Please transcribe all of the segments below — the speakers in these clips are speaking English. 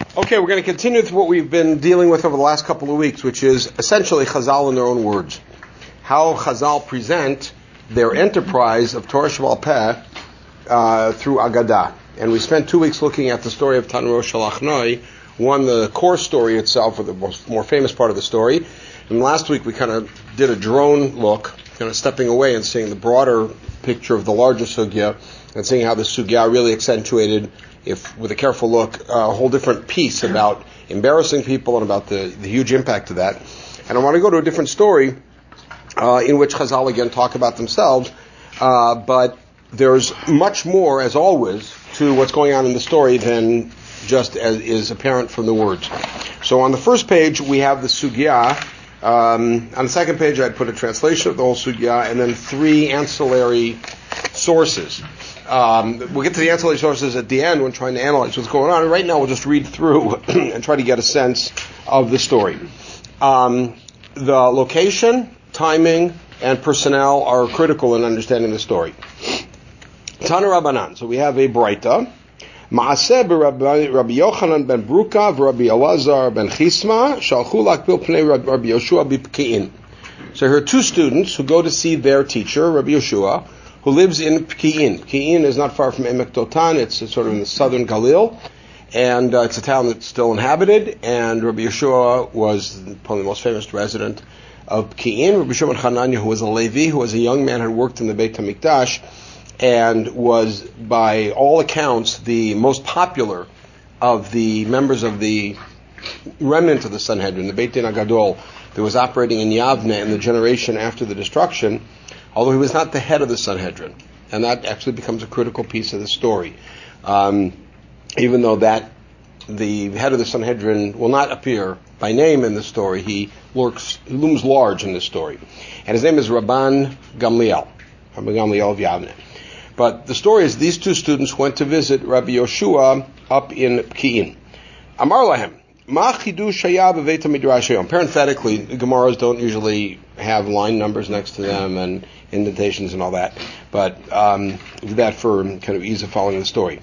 Okay, we're going to continue with what we've been dealing with over the last couple of weeks, which is essentially Chazal in their own words. How Chazal present their enterprise of Torah Sheba'al Peh through Agadah. And we spent 2 weeks looking at the story of Tanu Rosh Halachnoi, one, the core story itself, or the more famous part of the story. And last week we kind of did a drone look, kind of stepping away and seeing the broader picture of the larger sugya, and seeing how the sugya really accentuated, if with a careful look, a whole different piece about embarrassing people and about the huge impact of that. And I want to go to a different story in which Chazal again talk about themselves, but there's much more, as always, to what's going on in the story than just as is apparent from the words. So on the first page we have the sugya. On the second page I'd put a translation of the whole sugya and then 3 ancillary sources. We'll get to the ancillary sources at the end when trying to analyze what's going on. Right now we'll just read through and try to get a sense of the story. The location, timing, and personnel are critical in understanding the story. Tana Rabbanan. So we have a Braita. Ma'aseh Rabbi Yochanan ben Bruka v'Rabbi Elazar ben Chisma shalchu lakbil pnei Rabbi Yoshua b'Pki'in. So here are 2 students who go to see their teacher, Rabbi Yoshua, who lives in Pki'in. Pki'in is not far from Emek Dotan. It's sort of in the southern Galil. And it's a town that's still inhabited. And Rabbi Yoshua was probably the most famous resident of Pki'in. Rabbi Shimon Hananya, who was a Levi, who was a young man, had worked in the Beit HaMikdash, and was, by all accounts, the most popular of the members of the remnant of the Sanhedrin, the Beit Din HaGadol, that was operating in Yavne in the generation after the destruction, although he was not the head of the Sanhedrin. And that actually becomes a critical piece of the story. Even though that the head of the Sanhedrin will not appear by name in the story, he looms large in this story. And his name is Rabban Gamliel, Rabban Gamliel of Yavne. But the story is these 2 students went to visit Rabbi Yoshua up in Pki'in. Amar lahem, ma chidush haya b'veit hamidrash hayom. Parenthetically, Gemaras don't usually have line numbers next to them and indentations and all that, but that for kind of ease of following the story.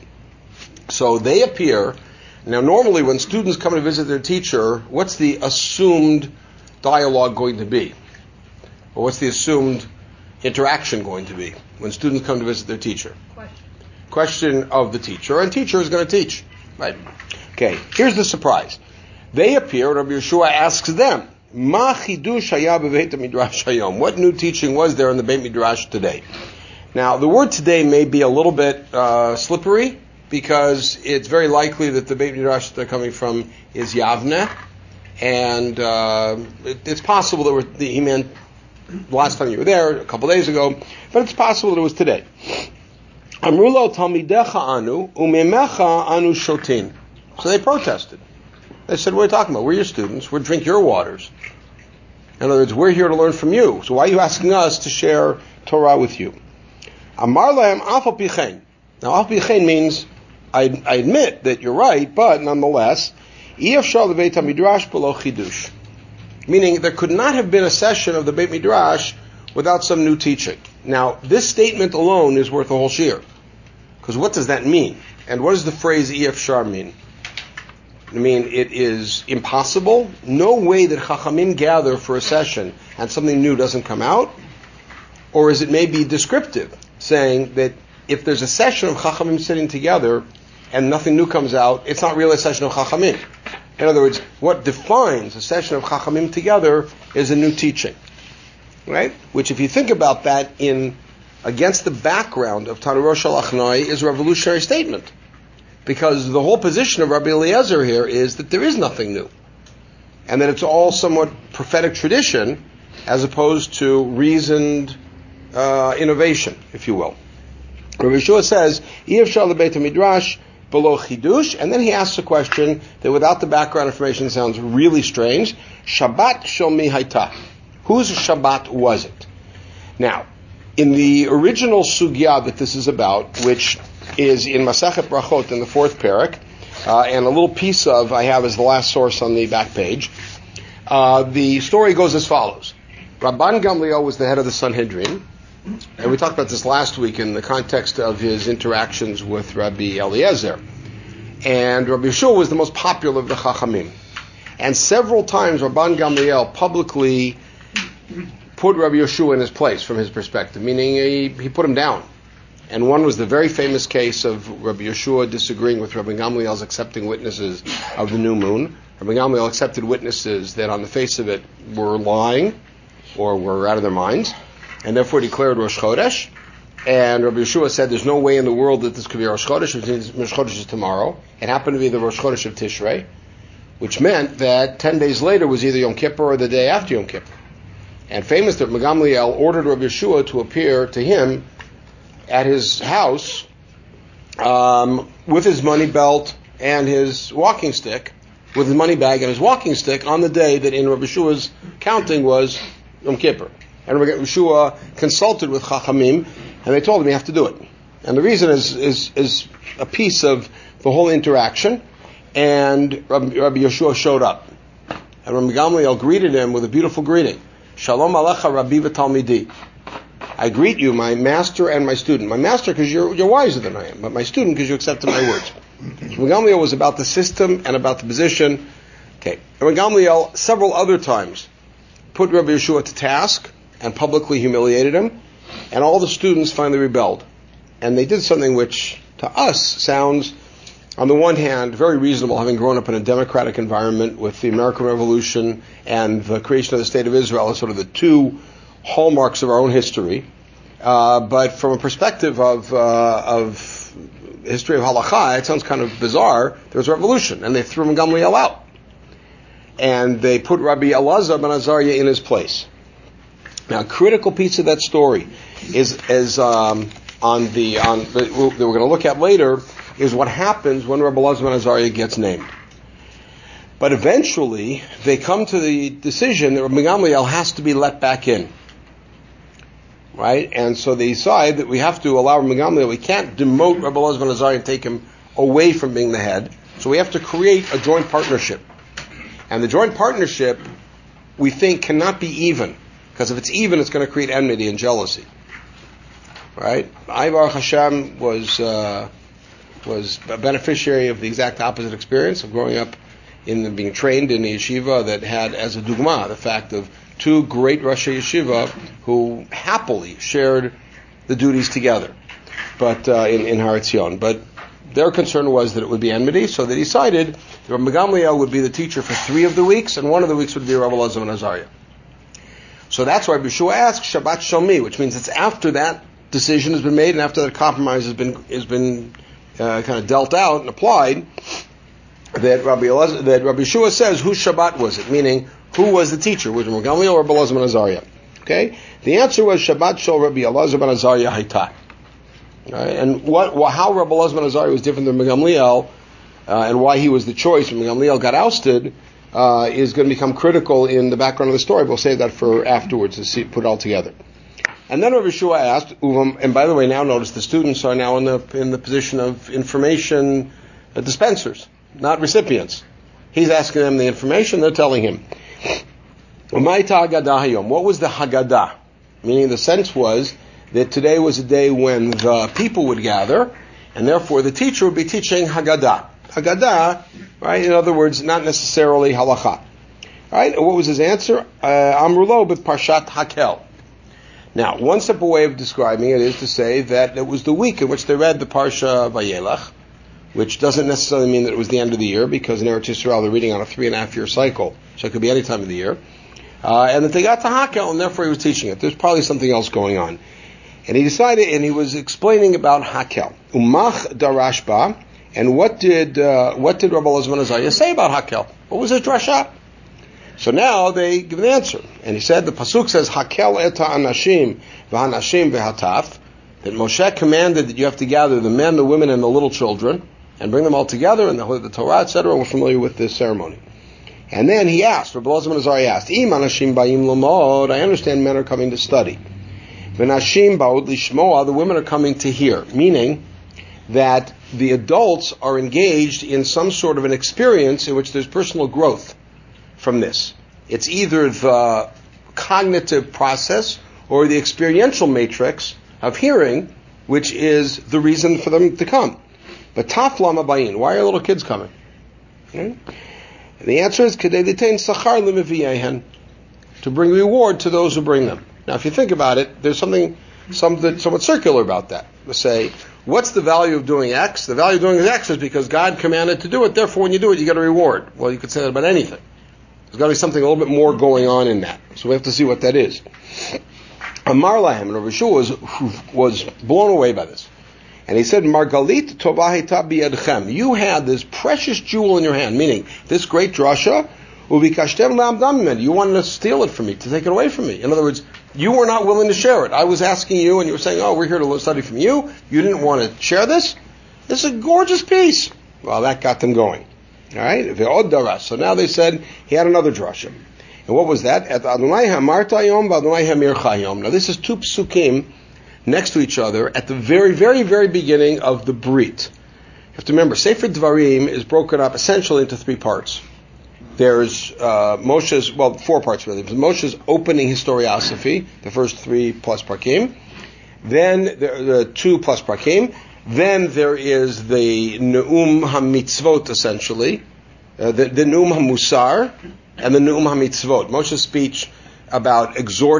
So they appear. Now, normally when students come to visit their teacher, what's the assumed dialogue going to be? Or what's the assumed interaction going to be when students come to visit their teacher? Question of the teacher, and teacher is going to teach, right? Okay, here's the surprise. They appear, Rabbi Yeshua asks them, Ma chidush haya b'veit midrash hayom? What new teaching was there in the Beit Midrash today? Now, the word today may be a little bit slippery, because it's very likely that the Beit Midrash they're coming from is Yavne, and it's possible that he meant last time you were there, a couple days ago, but it's possible that it was today. Amrulo talmidecha anu umemecha anu shotin. So they protested. They said, what are you talking about? We're your students. We'll drink your waters. In other words, we're here to learn from you. So why are you asking us to share Torah with you? Amar lahem af al pi chen. Now, af pi chen means, I admit that you're right, but nonetheless, Iyafshar leveit hamidrash b'lo chidush. Meaning, there could not have been a session of the Beit Midrash without some new teaching. Now, this statement alone is worth a whole shiur. Because what does that mean? And what does the phrase Iyafshar mean? I mean, it is impossible. No way that Chachamim gather for a session and something new doesn't come out. Or is it maybe descriptive, saying that if there's a session of Chachamim sitting together and nothing new comes out, it's not really a session of Chachamim. In other words, what defines a session of Chachamim together is a new teaching, right? Which, if you think about that against the background of Tanu Rosh Halachnoi, is a revolutionary statement. Because the whole position of Rabbi Eliezer here is that there is nothing new. And that it's all somewhat prophetic tradition, as opposed to reasoned innovation, if you will. Rabbi Yeshua says, Iyafshar lebeit midrash below chidush, and then he asks a question that without the background information sounds really strange. Shabbat shel mi hayta. Whose Shabbat was it? Now, in the original sugya that this is about, which is in Masechet Brachot in the 4th parak, and a little piece of I have as the last source on the back page, the story goes as follows. Rabban Gamliel was the head of the Sanhedrin, and we talked about this last week in the context of his interactions with Rabbi Eliezer. And Rabbi Yeshua was the most popular of the Chachamim. And several times Rabban Gamliel publicly put Rabbi Yeshua in his place from his perspective, meaning he put him down. And one was the very famous case of Rabbi Yeshua disagreeing with Rabbi Gamliel's accepting witnesses of the new moon. Rabbi Gamliel accepted witnesses that on the face of it were lying or were out of their minds, and therefore declared Rosh Chodesh. And Rabbi Yeshua said there's no way in the world that this could be Rosh Chodesh, which means Rosh Chodesh is tomorrow. It happened to be the Rosh Chodesh of Tishrei, which meant that 10 days later was either Yom Kippur or the day after Yom Kippur. And famous that Rabbi Gamliel ordered Rabbi Yeshua to appear to him at his house with his money belt and his walking stick, with his money bag and his walking stick on the day that in Rabbi Yeshua's counting was Yom Kippur. And Rabbi Yeshua consulted with Chachamim, and they told him you have to do it. And the reason is a piece of the whole interaction. And Rabbi Yeshua showed up. And Rabbi Gamliel greeted him with a beautiful greeting. Shalom alecha Rabbi v'talmidi. I greet you, my master and my student. My master because you're wiser than I am, but my student because you accepted my words. Rabbi Gamliel was about the system and about the position. Okay. Rabbi Gamliel several other times put Rabbi Yeshua to task and publicly humiliated him, and all the students finally rebelled. And they did something which to us sounds, on the one hand, very reasonable, having grown up in a democratic environment with the American Revolution and the creation of the State of Israel as sort of the two hallmarks of our own history. But from a perspective of history of halakha, it sounds kind of bizarre. There was a revolution, and they threw Gamliel out. And they put Rabbi Elazar ben Azariah in his place. Now, a critical piece of that story is that we're going to look at later, is what happens when Rabbi Elazar ben Azariah gets named. But eventually, they come to the decision that Rabbi Gamliel has to be let back in. Right? And so they decide that we have to allow Rabbi Gamliel, we can't demote Rabbi Elazar ben Azariah and take him away from being the head. So we have to create a joint partnership. And the joint partnership, we think, cannot be even. Because if it's even, it's going to create enmity and jealousy. Right? I, Baruch Hashem, was a beneficiary of the exact opposite experience of growing up being trained in a yeshiva that had as a dugma the fact of two great Rosh Yeshiva who happily shared the duties together, but in Har Etzion. But their concern was that it would be enmity, so they decided that Rabbi Gamliel would be the teacher for 3 of the weeks, and 1 of the weeks would be Rabbi Elazar ben Azariah. So that's why Rabbi Yeshua asks Shabbat Shomi, which means it's after that decision has been made and after that compromise has been kind of dealt out and applied, that Rabbi Yeshua says, whose Shabbat was it? Meaning, who was the teacher? Was it Rabbi Gamliel or Rabbi Elazar ben Azariah? Okay? The answer was Shabbat Shel Rabbi Elazar ben Azariah Hayta. Right? And how Rabbi Elazar ben Azariah was different than Rabbi Gamliel, and why he was the choice when Gamliel got ousted, is going to become critical in the background of the story. We'll save that for afterwards to put it all together. And then Rabbi Yeshua asked, and by the way, now notice the students are now in the position of information dispensers, not recipients. He's asking them the information, they're telling him. What was the Haggadah? Meaning the sense was that today was a day when the people would gather, and therefore the teacher would be teaching Haggadah. Haggadah, right? In other words, not necessarily halakha. Right? And what was his answer? Amrulo b'Parshat Parshat Hakel. Now, one simple way of describing it is to say that it was the week in which they read the Parsha Vayelach, which doesn't necessarily mean that it was the end of the year, because in Eretz Yisrael they're reading on a 3.5 year cycle, so it could be any time of the year. And that they got to Hakel, and therefore he was teaching it. There's probably something else going on. And he decided, and he was explaining about Hakel. Umach darashba, and what did Rabbi Elazar ben Azariah say about Hakel? What was his drasha? So now they give an answer. And he said, the Pasuk says, Hakel eta anashim v'hanashim v'hataf, that Moshe commanded that you have to gather the men, the women, and the little children, and bring them all together, and the Torah, etc. We're familiar with this ceremony. And then he asked, Rabbi Elazar ben Azariah asked, Im anashim ba'im lomod, I understand men are coming to study. V'nashim ba'od lishmoa, the women are coming to hear. Meaning that the adults are engaged in some sort of an experience in which there's personal growth from this. It's either the cognitive process or the experiential matrix of hearing, which is the reason for them to come. But taflam abayin. Why are little kids coming? And the answer is kedei litain sachar lemiviyehen, to bring reward to those who bring them. Now, if you think about it, there's something somewhat circular about that. To say, what's the value of doing X? The value of doing X is because God commanded to do it. Therefore, when you do it, you get a reward. Well, you could say that about anything. There's got to be something a little bit more going on in that. So we have to see what that is. Amar Lahem, and Rav Yeshua was blown away by this. And he said, Margalit tovahita biyadchem. You had this precious jewel in your hand, meaning this great drasha, ubikashtem la'amdam. You wanted to steal it from me, to take it away from me. In other words, you were not willing to share it. I was asking you, and you were saying, oh, we're here to study from you. You didn't want to share this? This is a gorgeous piece. Well, that got them going. All right? So now they said he had another drasha. And what was that? At Adonai hamarta yom v'Adonai hamircha yom. Now this is two psukim next to each other at the very, very, very beginning of the Brit. You have to remember, Sefer Dvarim is broken up essentially into three parts. There's Moshe's, well, four parts really. There's Moshe's opening historiosophy, the first 3 plus parkim. Then the 2 plus parkim. Then there is the Ne'um HaMitzvot, essentially, the Ne'um HaMusar, and the Ne'um HaMitzvot. Moshe's speech about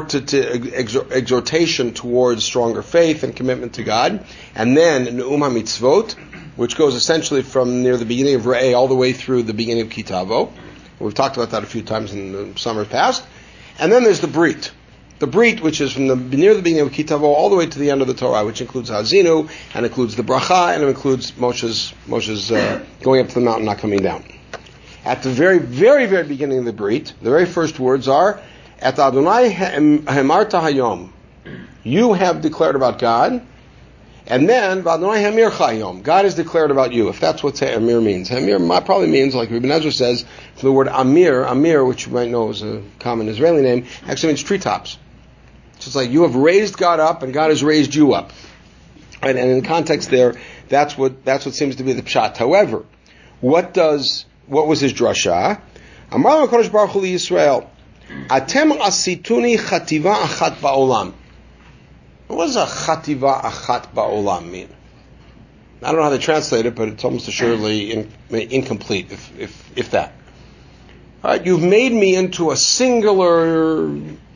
exhortation towards stronger faith and commitment to God. And then Ne'um HaMitzvot, which goes essentially from near the beginning of Re'eh all the way through the beginning of Kitavo. We've talked about that a few times in the summer past. And then there's the Brit. The Brit, which is from near the beginning of Kitavo all the way to the end of the Torah, which includes Hazinu, and includes the Bracha, and it includes Moshe's going up to the mountain, not coming down. At the very, very, very beginning of the Brit, the very first words are, At Adonai Hemarta Hayom. You have declared about God. And then, Adonai Hamir Chayom. God has declared about you, if that's what Amir means. Amir probably means, like Ibn Ezra says, from the word Amir, which you might know is a common Israeli name, actually means treetops. So it's like you have raised God up, and God has raised you up. And in context there, that's what seems to be the pshat. However, what was his drasha? Amar HaKadosh Baruch Hu Yisrael, Atem asituni chativa achat ba'olam. What does a chativa achat ba'olam mean? I don't know how they translate it, but it's almost assuredly incomplete, if that. All right, you've made me into a singular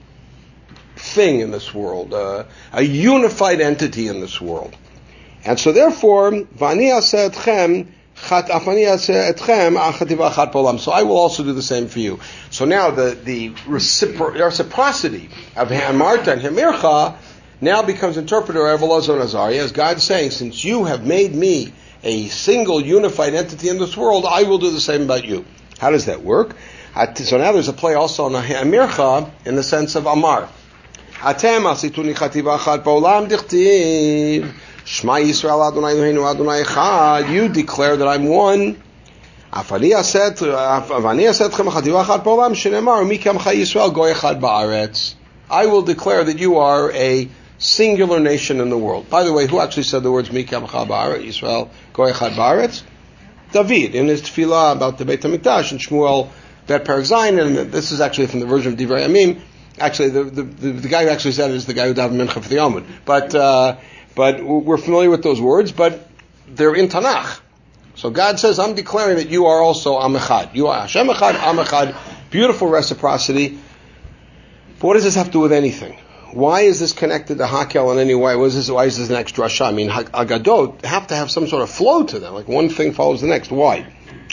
thing in this world, a unified entity in this world. And so therefore, v'ani aseh etchem so I will also do the same for you. So now the reciprocity of Hamarta and Hamircha now becomes interpreted by Elazar and Azariah as God saying, since you have made me a single unified entity in this world, I will do the same about you. How does that work? So now there's a play also on Hamircha in the sense of Amar. Atem asituni chativa achat ba'olam dichtiv Shema Yisrael Adonai Eloheinu Adonai Echad. You declare that I'm one. Avani asetchem chativa achat ba'olam shenemar mikamcha Yisrael goy echad ba'aretz. I will declare that you are a singular nation in the world. By the way, who actually said the words mikamcha ba'aretz Yisrael goy echad ba'aretz? David in his tefillah about the Beit HaMikdash and Shmuel Bet Perek Zayin, and this is actually from the version of Divrei Yamim. Actually, the guy who actually said it is the guy who davened mincha for the Yomud. But we're familiar with those words, but they're in Tanakh. So God says, I'm declaring that you are also Am Echad. You are Hashem Echad, Am Echad. Beautiful reciprocity. But what does this have to do with anything? Why is this connected to Hakel in any way? Why is this next drasha? I mean, Agadot have to have some sort of flow to them. Like one thing follows the next. Why?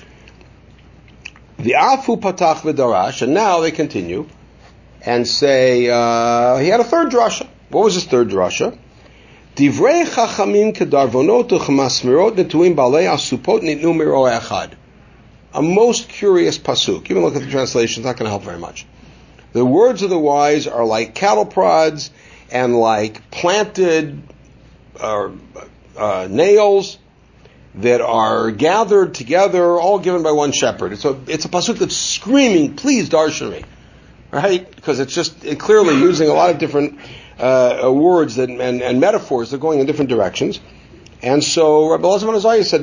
The Afu Patach V'Darash, and now they continue and say, he had a third drasha. What was his third drasha? Divrei chachamim kedarvonot u'chmasmirot netuim balei asupot nitnu miroeh echad. A most curious pasuk. Even look at the translation; it's not going to help very much. The words of the wise are like cattle prods and like planted nails that are gathered together, all given by one shepherd. It's a pasuk that's screaming, "Please darshan me," right? Because it's just clearly using a lot of different words and metaphors. They're going in different directions. And so Rabbi Elazar ben Azariah said,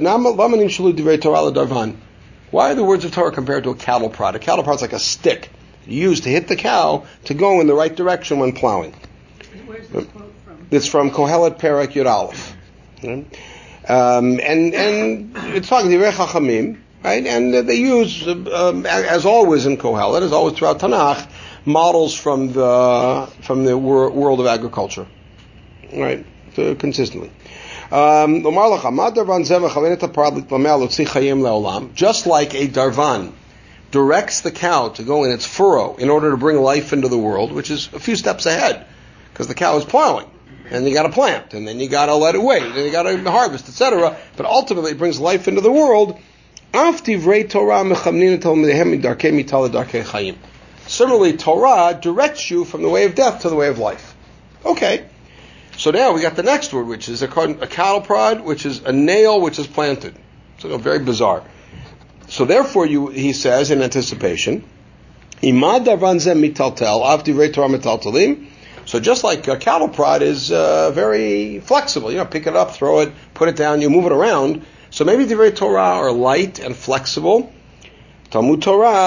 why are the words of Torah compared to a cattle prod? A cattle prod is like a stick used to hit the cow to go in the right direction when plowing. Where's this quote from? It's from Kohelet Perek Yud Aleph. And it's talking Divrei Chachamim, right? And they use, as always in Kohelet, as always throughout Tanakh, models from the world of agriculture, right? So consistently. Just like a darvan directs the cow to go in its furrow in order to bring life into the world, which is a few steps ahead, because the cow is plowing, and you got to plant, and then you got to let it wait, and you got to harvest, etc. But ultimately, it brings life into the world. Similarly, Torah directs you from the way of death to the way of life. Okay. So now we got the next word, which is a cattle prod, which is a nail which is planted. So very bizarre. So therefore, he says in anticipation, so just like a cattle prod is very flexible, pick it up, throw it, put it down, you move it around. So maybe Divrei Torah are light and flexible. Talmud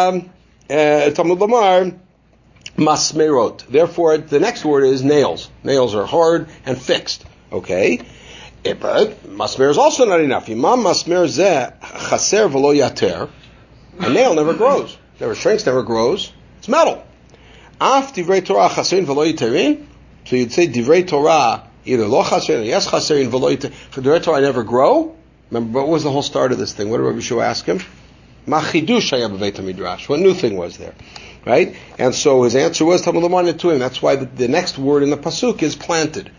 Lamar, masmerot. Therefore, the next word is nails. Nails are hard and fixed. Okay? But masmer is also not enough. Imam masmer zeh chaser v'lo yater. A nail never grows. Never shrinks, never grows. It's metal. Af divrei Torah chaserin v'lo yaterin. So you'd say divrei Torah either lo chaserin or yes chaserin v'lo yaterin. For divrei Torah never grow. Remember, what was the whole start of this thing? What did Rabbi Shua ask him? Ma chidush haya b'veit midrash. What new thing was there? Right? And so his answer was Talmud Lamar Netuim. That's why the next word in the pasuk is planted.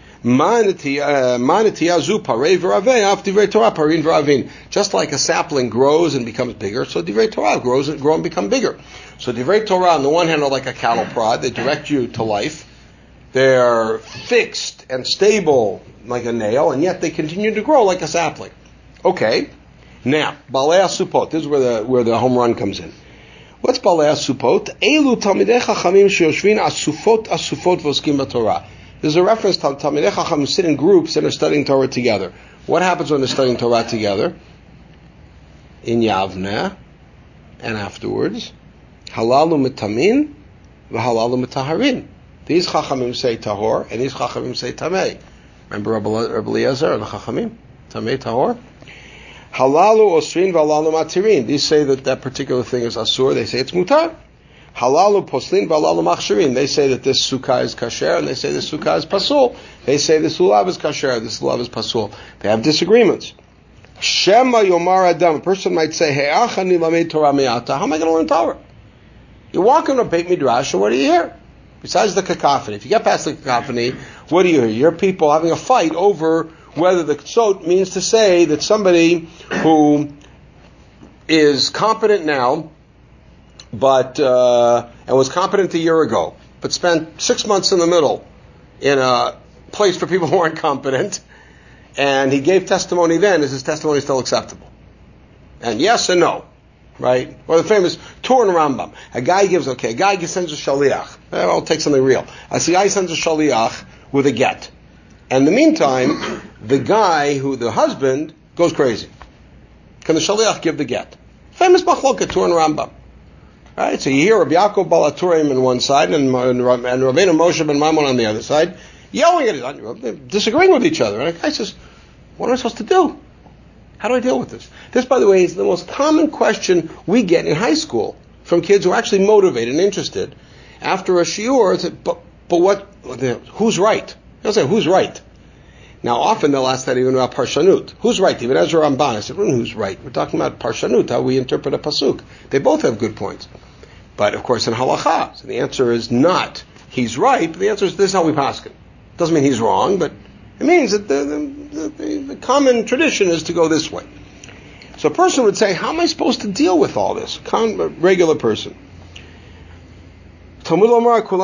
Just like a sapling grows and becomes bigger, so Divrei Torah grow and become bigger. So Divrei Torah on the one hand are like a cattle prod. They direct you to life. They're fixed and stable like a nail, and yet they continue to grow like a sapling. Okay. Now, Balei Asupot. This is where the home run comes in. What's Balei Asupot? Elu Talmidei Chachamim sheyoshvin asufot v'oskim b'Torah. There's a reference to Talmidei Chachamim sit in groups and are studying Torah together. What happens when they're studying Torah together? In Yavneh, and afterwards, halalu mitamin v'halalu mitaharin. These Chachamim say tahor, and these Chachamim say tamei. Remember Rabbi Eliezer and the Chachamim? Tamei, tahor? Halalu osrin v'halalu matirin. These say that particular thing is asur. They say it's mutar. Halalu poslin v'halalu machshirin. They say that this sukkah is kasher, and they say this sukkah is pasul. They say this lulav is kasher, this lulav is pasul. They have disagreements. Shema yomar adam. A person might say, Hey, achani lamed Torah me'ata. How am I going to learn Torah? You walk in a Beit Midrash, and what do you hear? Besides the cacophony. If you get past the cacophony, what do you hear? You hear people having a fight over whether the ksot means to say that somebody who is competent now, but and was competent a year ago, but spent 6 months in the middle in a place for people who aren't competent, and he gave testimony then, is his testimony still acceptable? And yes and no, right? Or the famous Tur and Rambam. A guy sends a shaliach. I'll take something real. A guy sends a shaliach with a get. And in the meantime, the husband, goes crazy. Can the shaliach give the get? Famous machloket, Tur and Rambam. Right? So you hear Rabbi Yaakov Balaturim on one side and Rabbeinu Moshe ben Maimon on the other side, yelling at each other, disagreeing with each other. And the guy says, what am I supposed to do? How do I deal with this? This, by the way, is the most common question we get in high school from kids who are actually motivated and interested. After a shiur, but what? Who's right? They'll say, who's right? Now, often they'll ask that even about Parshanut. Who's right? Even Ezra Ramban. I said, who's right? We're talking about Parshanut, how we interpret a pasuk. They both have good points. But, of course, in halacha, so the answer is not he's right, but the answer is this is how we paskin. Doesn't mean he's wrong, but it means that the common tradition is to go this way. So a person would say, how am I supposed to deal with all this? A regular person. Therefore,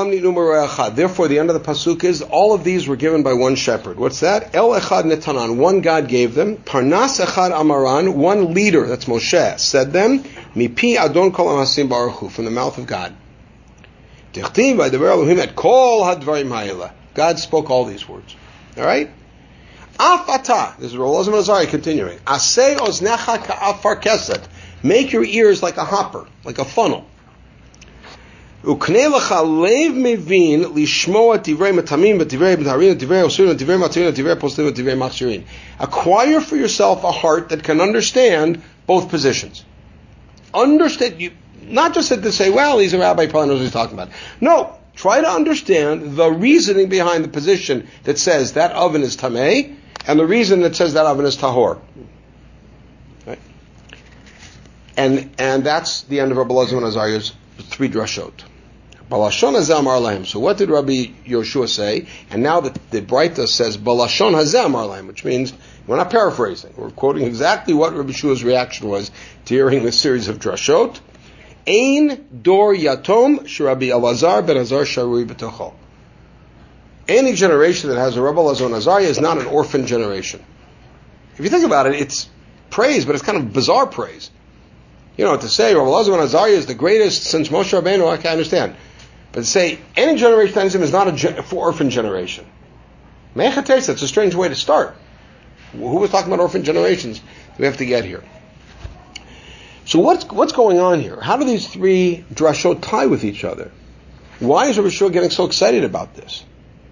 the end of the pasuk is, all of these were given by one shepherd. What's that? El echad netanan, one God gave them. Parnas echad amaran, one leader, that's Moshe, said them. Mipi adon kol hasim baruch hu, from the mouth of God. Tichtiv v'daber Elohim et kol hadvarim ha'ela. God spoke all these words. All right? Afata, this is Rolazim Azari continuing. Asei oznecha ka'afar keset. Make your ears like a hopper, like a funnel. Uknei lecha lev mevin lishmoa divrei matamim, divrei b'tarin, divrei osurin, divrei matirin, divrei poslim, divrei machshirin. Acquire for yourself a heart that can understand both positions. Understand, you not just to say, well, he's a rabbi, he probably knows what he's talking about. No, try to understand the reasoning behind the position that says that oven is tameh, and the reason that says that oven is tahor. Right? And that's the end of Rabbi Elazar ben Azariah's 3 drashot. Balashon hazeh amar lahem. So what did Rabbi Yoshua say? And now the Breita says Balashon hazeh amar lahem, which means we're not paraphrasing. We're quoting exactly what Rabbi Yoshua's reaction was to hearing this series of drashot. Ein dor yatom sh'Rabbi Elazar ben Azar sharui b'tocho. Any generation that has a Rabbi Elazar ben Azariah is not an orphan generation. If you think about it, it's praise, but it's kind of bizarre praise. You know, to say Rabbi Elazar ben Azariah is the greatest since Moshe Rabbeinu, I can understand. But to say any generation that is not a orphan generation. Mechates, that's a strange way to start. Who was talking about orphan generations? We have to get here. So what's going on here? How do these 3 drashot tie with each other? Why is Rabbi Yeshua getting so excited about this?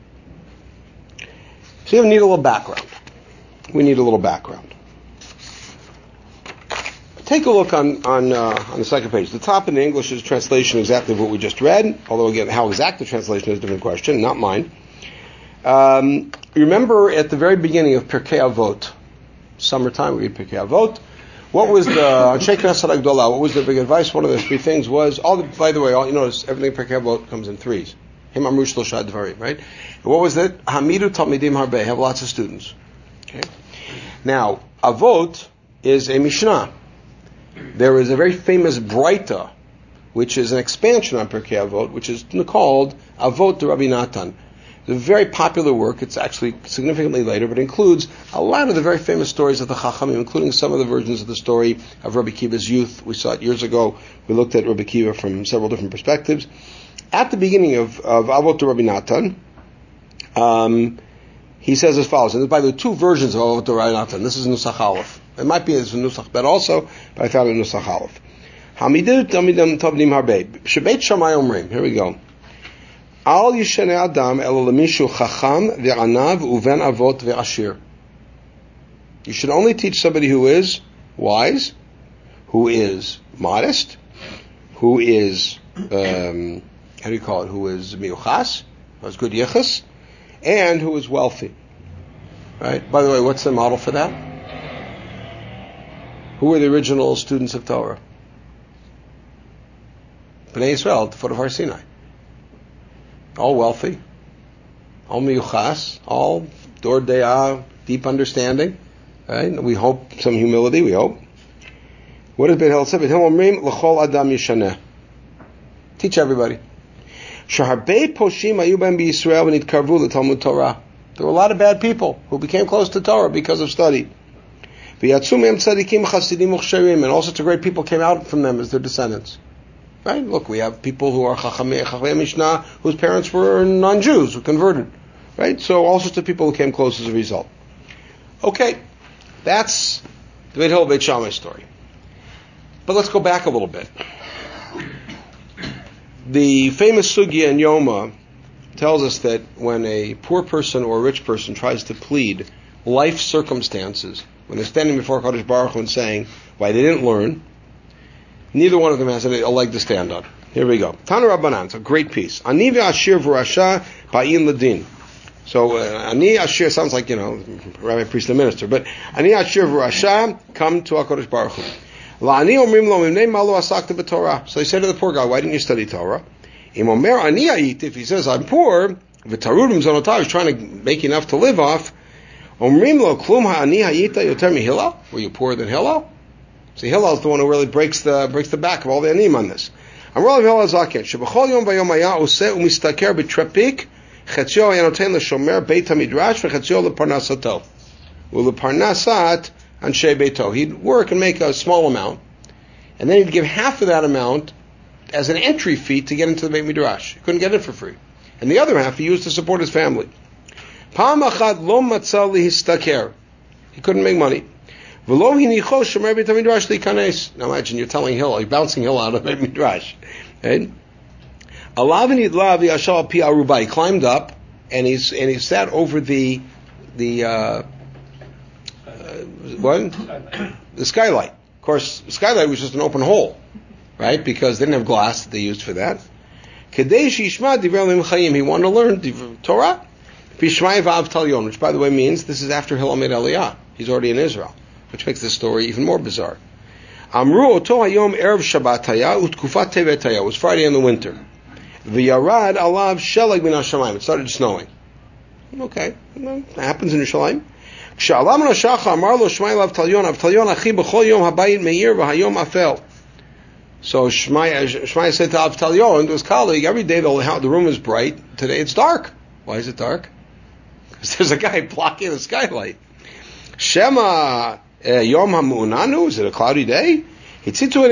So we need a little background. Take a look on the second page. The top in the English is translation exactly of what we just read, although again, how exact the translation is a different question, not mine. Remember at the very beginning of Pirkei Avot, summertime, we read Pirkei Avot. What was on Sheikh Knesset Agdolah, what was the big advice? One of the 3 things was, by the way, you notice everything in Pirkei Avot comes in 3s. Him amru shlosha dvarim, right? And what was it? Hamidu talmidim harbe, have lots of students. Okay. Now, Avot is a Mishnah. There is a very famous Breita, which is an expansion on Pirkei Avot, which is called Avot de Rabbi Natan. It's a very popular work. It's actually significantly later, but includes a lot of the very famous stories of the Chachamim, including some of the versions of the story of Rabbi Kiva's youth. We saw it years ago. We looked at Rabbi Kiva from several different perspectives. At the beginning of Avot de Rabbi Natan, he says as follows, and by the 2 versions of Avot de Rabbi Natan, this is Nusach Aleph. It might be as a Nusach Bet also, but I found it in Nusach Aleph. Hamidu tamidam tabnim harbe. Shebeit Shammai omrim. Here we go. Al yishene adam elo lemishu chacham ve'anav uven avot ve'ashir. You should only teach somebody who is wise, who is modest, who is who is miyuchas, who has good yichus, and who is wealthy. Right? By the way, what's the model for that? Who were the original students of Torah? Bnei Yisrael at the foot of Har Sinai. All wealthy, all miyuchas, all dor de'ah, deep understanding. Right? We hope some humility. We hope. What does Beit Hillel say? Beit Hillel omrim l'chol adam yishaneh. Teach everybody. Sheharbei poshim hayu ben b'Yisrael v'nitkarvu l'Talmud Torah. There were a lot of bad people who became close to Torah because of study. And all sorts of great people came out from them as their descendants. Right? Look, we have people who are Chachamei Mishnah whose parents were non-Jews who converted. Right? So all sorts of people who came close as a result. Okay, that's the Beit Hillel Beit Shammai story. But let's go back a little bit. The famous Sugya in Yoma tells us that when a poor person or a rich person tries to plead life circumstances, when they're standing before Kadosh Baruch Hu and saying why they didn't learn, neither one of them has a leg to stand on. Here we go. Tana Rabbanan, it's a great piece. Ani ve'ashir v'rasha ba'in ladin. So, Ani Ashir sounds like, rabbi, priest, and minister, but Ani Ashir v'rasha come to HaKadosh Baruch Hu. La'ani omrim lo mimnei malo asakta b'Torah. So he said to the poor guy, why didn't you study Torah? Im omer ani ayit, if he says, I'm poor, v'tarudim zonotav, he's trying to make enough to live off, omrim lo klum ha'ani hayita yoter mi Hillel? Were you poorer than Hillel? See, Hillel is the one who really breaks the back of all the anim on this. Amar Hillel zaken, shebachol yom vayom haya oseh umistaker b'trepik, chetzio yanoten l'shomer beit hamidrash, v'chetzio leparnasato. U'leparnasat anshe beito. He'd work and make a small amount, and then he'd give half of that amount as an entry fee to get into the Beit Midrash. He couldn't get it for free. And the other half he used to support his family. Pa'am achad lo matzah lihistaker. He couldn't make money. V'lo hinicho shomer Beit HaMidrash likanes. Now imagine you're telling Hillel, you're bouncing Hillel out of Beit Midrash. Right? Alavini Lav Yashal Pi Aruba. He climbed up and he sat over the skylight. Of course, the skylight was just an open hole, right? Because they didn't have glass that they used for that. Kadesh Yishma Divrei Elohim Chaim. He wanted to learn Torah. Bishmai Vav Talyon, which by the way means this is after Hillel made Aliyah. He's already in Israel, which makes this story even more bizarre. Amru Oto Hayom Erev Shabbat Haya Utkufat Tevet Haya. It was Friday in the winter. V'yarad Alav Shelag Min HaShamayim. It started snowing. Okay, that happens in Yerushalayim. K'sha'alam Rashacha Amar Lo Shmai Lav Talyon Achi B'chol Yom Habayit Meir V'Hayom Afel. So Shmai said to Avtalyon, to his colleague, every day the room is bright. Today it's dark. Why is it dark? Because there's a guy blocking the skylight. Shema Yom HaMu'unanu. Is it a cloudy day? They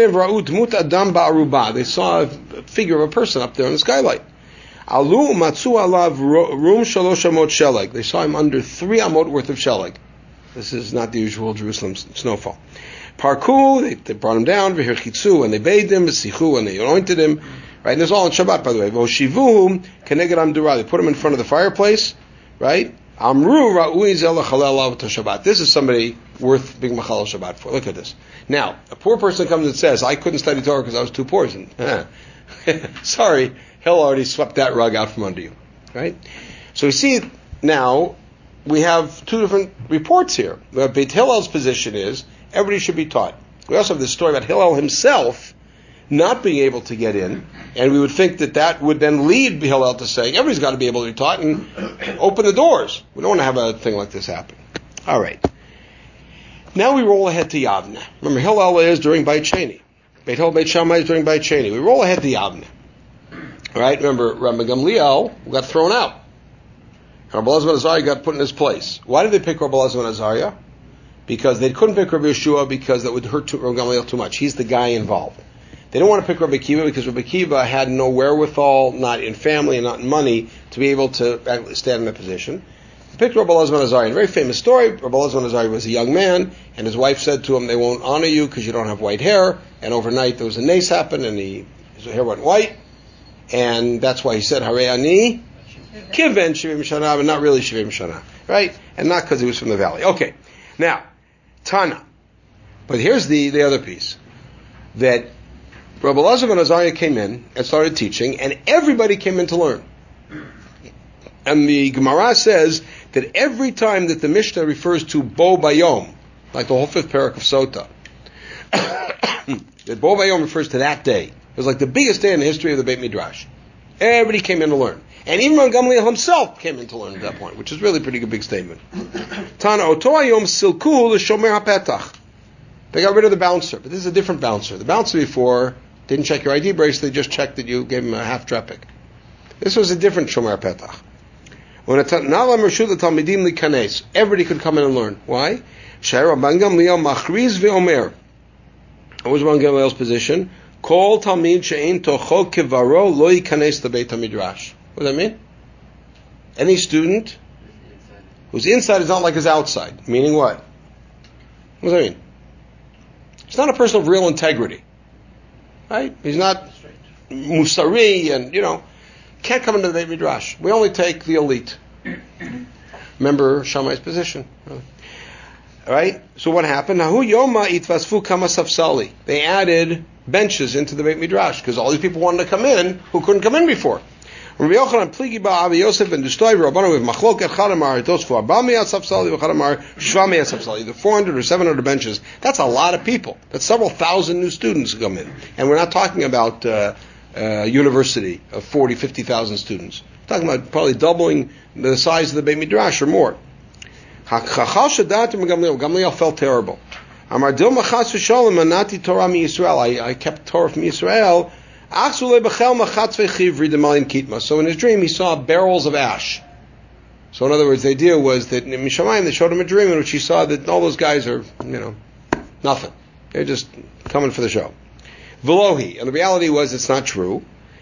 saw a figure of a person up there on the skylight. Alu matzu alav rum shalosh amot sheleg. They saw him under 3 amot worth of sheleg. This is not the usual Jerusalem snowfall. Parku, they brought him down, v'hirchitzu, and they bathed him, v'sichu, and they anointed him. Right, and this is all on Shabbat, by the way. V'oshivuhum keneged amdurah. They put him in front of the fireplace, right? Amru ra'ui zel chalel Shabbat. This is somebody worth being machal Shabbat for. Look at this. Now, a poor person comes and says, I couldn't study Torah because I was too poor. Sorry, Hillel already swept that rug out from under you. Right? So we see now, we have 2 different reports here. Beit Hillel's position is, everybody should be taught. We also have this story about Hillel himself not being able to get in, and we would think that would then lead Hillel to saying, everybody's got to be able to be taught and open the doors. We don't want to have a thing like this happen. All right. Now we roll ahead to Yavne. Remember, Hillel is during Beit Sheni. Beit Hillel, Beit Shammai is during Beit Sheni. We roll ahead to Yavne. All right, remember, Rabbi Gamliel got thrown out. Rabbi Elazar ben Azariah got put in his place. Why did they pick Rabbi Elazar ben Azariah? Because they couldn't pick Rabbi Yeshua because that would hurt Rabbi Gamliel too much. He's the guy involved. They didn't want to pick Rabbi Akiva because Rabbi Akiva had no wherewithal, not in family and not in money, to be able to stand in that position. They picked Rabbi Elazar ben Azariah. A very famous story. Rabbi Elazar ben Azariah was a young man, and his wife said to him, they won't honor you because you don't have white hair. And overnight there was a nace happened, and his hair went white. And that's why he said, Harei ani kiven shivim shana, but not really shivim shana. Right? And not because he was from the valley. Okay. Now, Tana. But here's the other piece. That Rabbi Elazar ben Azariah came in and started teaching, and everybody came in to learn. And the Gemara says that every time that the Mishnah refers to Bo Bayom, like the whole 5th parak of Sota, that Bo Bayom refers to that day. It was like the biggest day in the history of the Beit Midrash. Everybody came in to learn. And even Rabbi Gamliel himself came in to learn at that point, which is really a pretty big statement. Tana Oto Hayom Silku l'Shomer HaPetach. They got rid of the bouncer, but this is a different bouncer. The bouncer before didn't check your ID bracelet, they just checked that you gave him a half trepik. This was a different Shomer HaPetach. When everybody could come in and learn. Why? What was Rabbi Gamliel's position? Kol talmid she'ein tocho kevaro lo yikanes lebeit hamidrash. What does that mean? Any student whose inside is not like his outside. Meaning what? What does that mean? He's not a person of real integrity. Right? He's not musari and, can't come into the Beit Midrash. We only take the elite. Remember Shammai's position. All right? So what happened? They added benches into the Beit Midrash because all these people wanted to come in who couldn't come in before. The 400 or 700 benches, that's a lot of people. That's several thousand new students who come in. And we're not talking about a university of 40, 50,000 students. We're talking about probably doubling the size of the Beit Midrash or more. Gamliel felt terrible. I kept Torah from Yisrael. So in his dream he saw barrels of ash. So in other words, the idea was that in Mishamayim they showed him a dream in which he saw that all those guys are, nothing. They're just coming for the show. Velohi. And the reality was it's not true.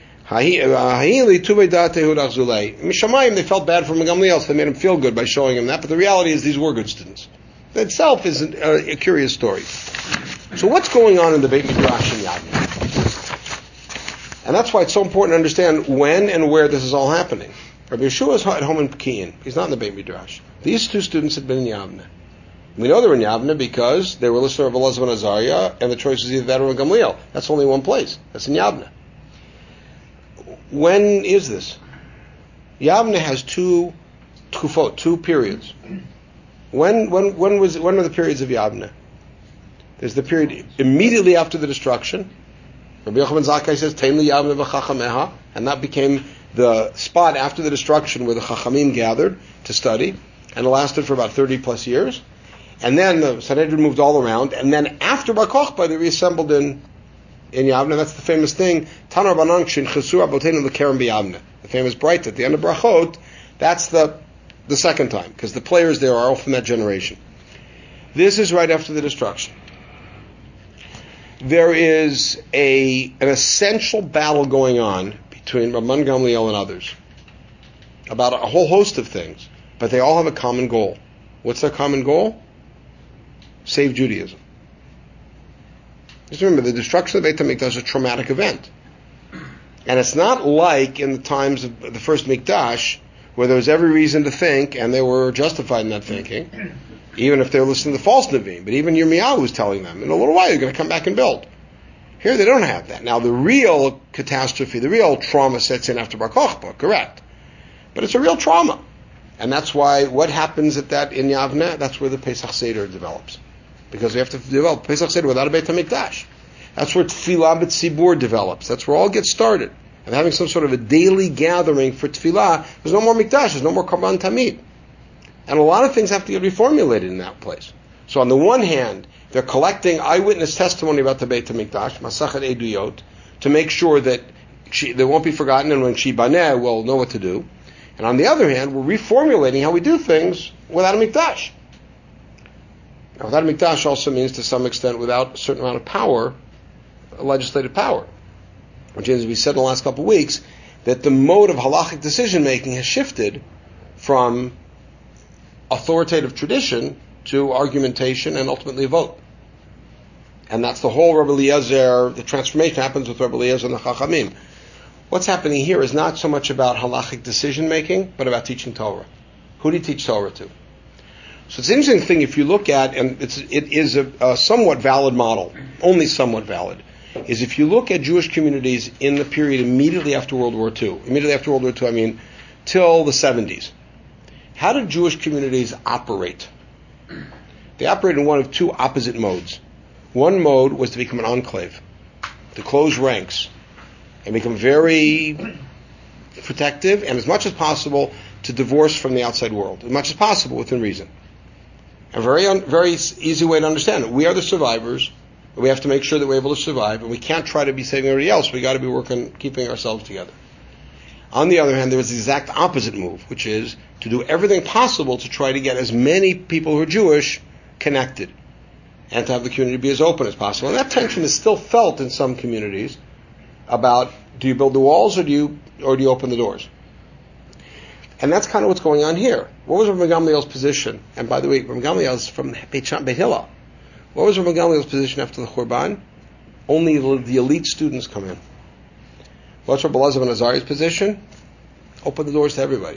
Mishamayim, they felt bad for Gamliel, so they made him feel good by showing him that, but the reality is these were good students. That itself is a curious story. So what's going on in the Beit Midrash in Yavne? And that's why it's so important to understand when and where this is all happening. Rabbi Yeshua is at home in Pekin. He's not in the Beit Midrash. These two students had been in Yavne. We know they were in Yavne because they were listening to Elazar ben Azariah, and the choice was either that or Gamliel. That's only one place. That's in Yavne. When is this? Yavne has two periods. When were the periods of Yavne? There's the period immediately after the destruction. Rabbi Yochanan Zakkai says, "Tein li Yavne v'chachameha," and that became the spot after the destruction where the Chachamim gathered to study, and it lasted for about 30 plus years. And then the Sanhedrin moved all around, and then after Bar Kokhba, they reassembled in Yavne. That's the famous thing, Tanar Banan Shinchesur Aboteinu L'Kerem B'Yavne. The famous bright at the end of Brachot. That's the second time, because the players there are all from that generation. This is right after the destruction. There is an essential battle going on between Rabban Gamliel and others about a whole host of things, but they all have a common goal. What's their common goal? Save Judaism. Just remember, the destruction of Beit HaMikdash is a traumatic event. And it's not like in the times of the first Mikdash, where there was every reason to think, and they were justified in that thinking, even if they were listening to false Nevi'im. But even Yirmiyahu was telling them, in a little while you're going to come back and build. Here they don't have that. Now the real catastrophe, the real trauma sets in after Bar Kokhba, correct. But it's a real trauma. And that's why what happens at that in Yavne, that's where the Pesach Seder develops. Because we have to develop Pesach Seder without a Beit HaMikdash. That's where Tefillah B'Tzibur develops. That's where all gets started. And having some sort of a daily gathering for Tefillah, there's no more Mikdash, there's no more Karban Tamid. And a lot of things have to get reformulated in that place. So on the one hand, they're collecting eyewitness testimony about the Beit HaMikdash, Masachet Eduyot, to make sure that they won't be forgotten, and when Shibaneh will know what to do. And on the other hand, we're reformulating how we do things without a Mikdash. Now, without a Mikdash also means, to some extent, without a certain amount of power, legislative power. Which is, as we said in the last couple of weeks, that the mode of halachic decision-making has shifted from authoritative tradition to argumentation and ultimately a vote. And that's the whole Rabbi Eliezer, the transformation happens with Rabbi Eliezer and the Chachamim. What's happening here is not so much about halachic decision-making, but about teaching Torah. Who do you teach Torah to? So it's an interesting thing if you look at, and it is a somewhat valid model, only somewhat valid, is if you look at Jewish communities in the period immediately after World War II. Immediately after World War II, I mean, till the 70s. How did Jewish communities operate? They operated in one of two opposite modes. One mode was to become an enclave, to close ranks, and become very protective, and as much as possible to divorce from the outside world, as much as possible within reason. A very easy way to understand it. We are the survivors. We have to make sure that we're able to survive, and we can't try to be saving everybody else. We got to be working, keeping ourselves together. On the other hand, there was the exact opposite move, which is to do everything possible to try to get as many people who are Jewish connected, and to have the community be as open as possible. And that tension is still felt in some communities about, do you build the walls or do you open the doors? And that's kind of what's going on here. What was Rabbi Gamliel's position? And by the way, Rabbi Gamliel is from Beit Hillel. What was Rabbi Gamliel's position after the Churban? Only the elite students come in. What's Rabbi Elazar ben Azariah's position? Open the doors to everybody.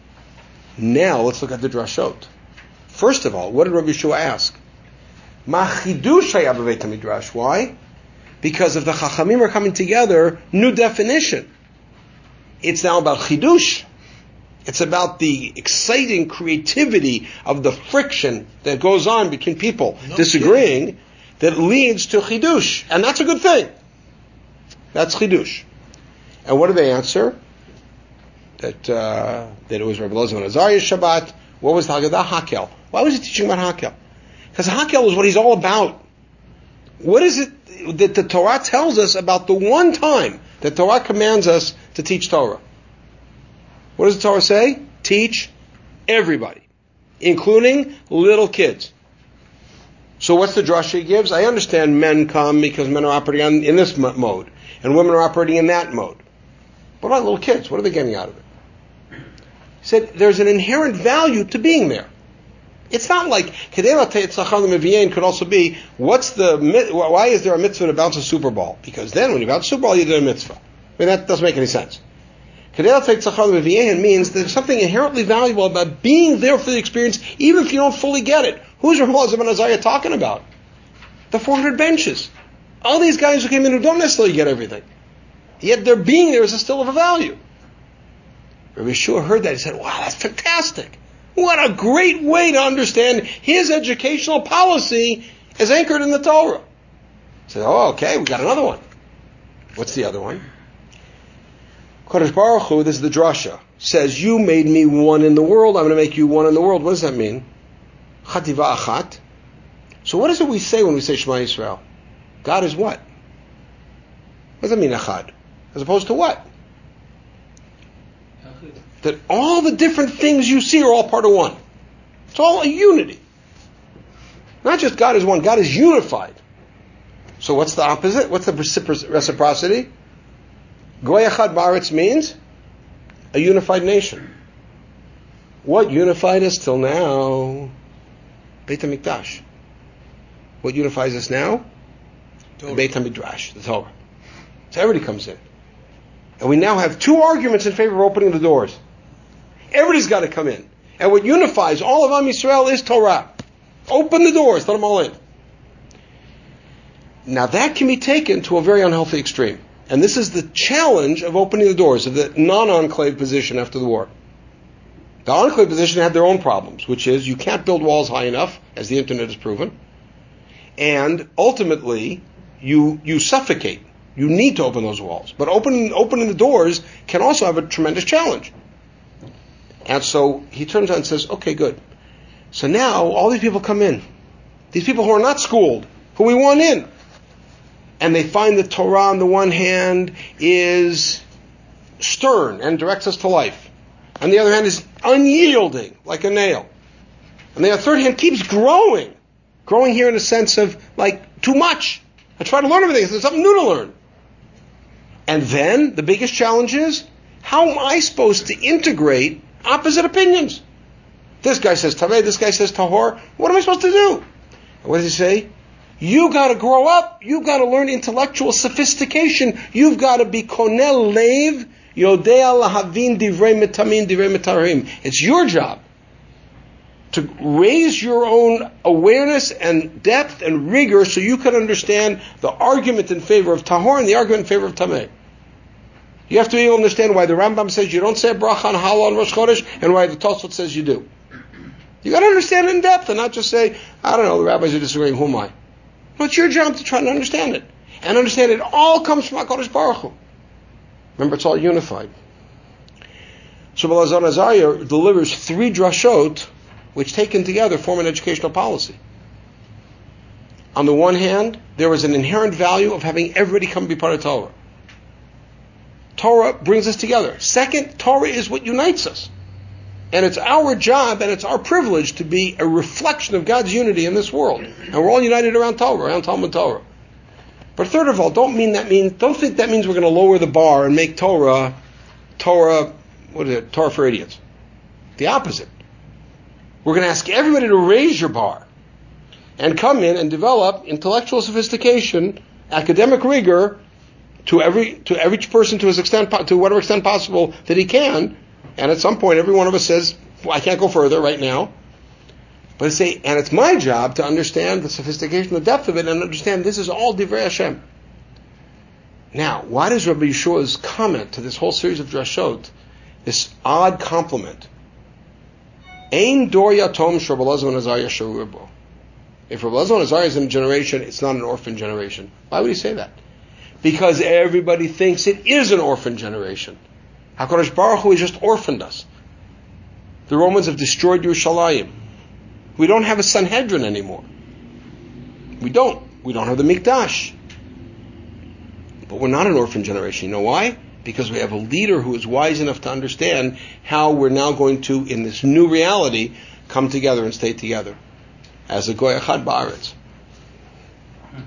Now let's look at the drashot. First of all, what did Rabbi Yeshua ask? Ma chidush haya b'Beit HaMidrash. Why? Because if the Chachamim are coming together, new definition. It's now about chidush. It's about the exciting creativity of the friction that goes on between people disagreeing that leads to chidush. And that's a good thing. That's chidush. And what did they answer? That it was Rabbi Elazar ben Azariah's Shabbat. What was the Haggadah? Hakel. Why was he teaching about Hakel? Because Hakel is what he's all about. What is it that the Torah tells us about the one time that Torah commands us to teach Torah? What does the Torah say? Teach everybody, including little kids. So what's the drasha he gives? I understand men come because men are operating in this mode, and women are operating in that mode. What about little kids? What are they getting out of it? He said there's an inherent value to being there. It's not like Kedei Latei Tzachar L'Meviyin could also be why is there a mitzvah to bounce a Super Bowl? Because then when you bounce a Super Bowl, you did a mitzvah. I mean, that doesn't make any sense. Kedel Tzach Tzachar means there's something inherently valuable about being there for the experience, even if you don't fully get it. Who's Rav Elazar ben Azariah talking about? The 400 benches. All these guys who came in who don't necessarily get everything. Yet their being there is still of a value. Rabbi Yeshua heard that. He said, wow, that's fantastic. What a great way to understand his educational policy as anchored in the Torah. He said, oh, okay, we got another one. What's the other one? Kodesh Baruch Hu, this is the drasha, says, you made me one in the world, I'm going to make you one in the world. What does that mean? Chativa achat. So what is it we say when we say Shema Yisrael? God is what? What does that mean, achad? As opposed to what? That all the different things you see are all part of one. It's all a unity. Not just God is one, God is unified. So what's the opposite? What's the reciprocity? Goy Echad Ba'aretz means a unified nation. What unified us till now? Beit HaMikdash. What unifies us now? The Beit HaMidrash, the Torah. So everybody comes in. And we now have two arguments in favor of opening the doors. Everybody's got to come in. And what unifies all of Am Yisrael is Torah. Open the doors, let them all in. Now that can be taken to a very unhealthy extreme. And this is the challenge of opening the doors, of the non-enclave position after the war. The enclave position had their own problems, which is you can't build walls high enough, as the internet has proven. And ultimately, you suffocate. You need to open those walls. But opening the doors can also have a tremendous challenge. And so he turns out and says, okay, good. So now all these people come in. These people who are not schooled, who we want in. And they find that Torah on the one hand is stern and directs us to life. On the other hand is unyielding, like a nail. And the third hand keeps growing. Growing here in a sense of like too much. I try to learn everything. There's something new to learn. And then the biggest challenge is, how am I supposed to integrate opposite opinions? This guy says Tameh, this guy says Tahor. What am I supposed to do? What does he say? You got to grow up. You've got to learn intellectual sophistication. You've got to be konel leiv yodea lahavin divrei metamin divrei metarim. It's your job to raise your own awareness and depth and rigor so you can understand the argument in favor of Tahor and the argument in favor of Tameh. You have to be able to understand why the Rambam says you don't say bracha on Halal on Rosh Chodesh and why the Tosfot says you do. You got to understand it in depth and not just say, I don't know, the rabbis are disagreeing, who am I? No, it's your job to try to understand it. And understand it all comes from HaKadosh Baruch Hu. Remember, it's all unified. So Rav Elazar ben Azariah delivers 3 drashot which taken together form an educational policy. On the one hand, there is an inherent value of having everybody come be part of Torah. Torah brings us together. Second, Torah is what unites us. And it's our job and it's our privilege to be a reflection of God's unity in this world. And we're all united around Torah, around Talmud Torah. But third of all, don't think that means we're going to lower the bar and make Torah for idiots. The opposite. We're going to ask everybody to raise your bar and come in and develop intellectual sophistication, academic rigor to every person to whatever extent possible that he can. And at some point, every one of us says, well, I can't go further right now. But and it's my job to understand the sophistication, the depth of it, and understand this is all Divrei Hashem. Now, why does Rabbi Yeshua's comment to this whole series of drashot, this odd compliment, Ein dor yatom shel Rabbi Elazar ben Azariah sharur bo. If Rabbi Elazar ben Azariah is in a generation, it's not an orphan generation. Why would he say that? Because everybody thinks it is an orphan generation. HaKadosh Baruch Hu has just orphaned us. The Romans have destroyed Yerushalayim. We don't have a Sanhedrin anymore. We don't have the Mikdash. But we're not an orphan generation. You know why? Because we have a leader who is wise enough to understand how we're now going to, in this new reality, come together and stay together as a Goy Echad Ba'aretz.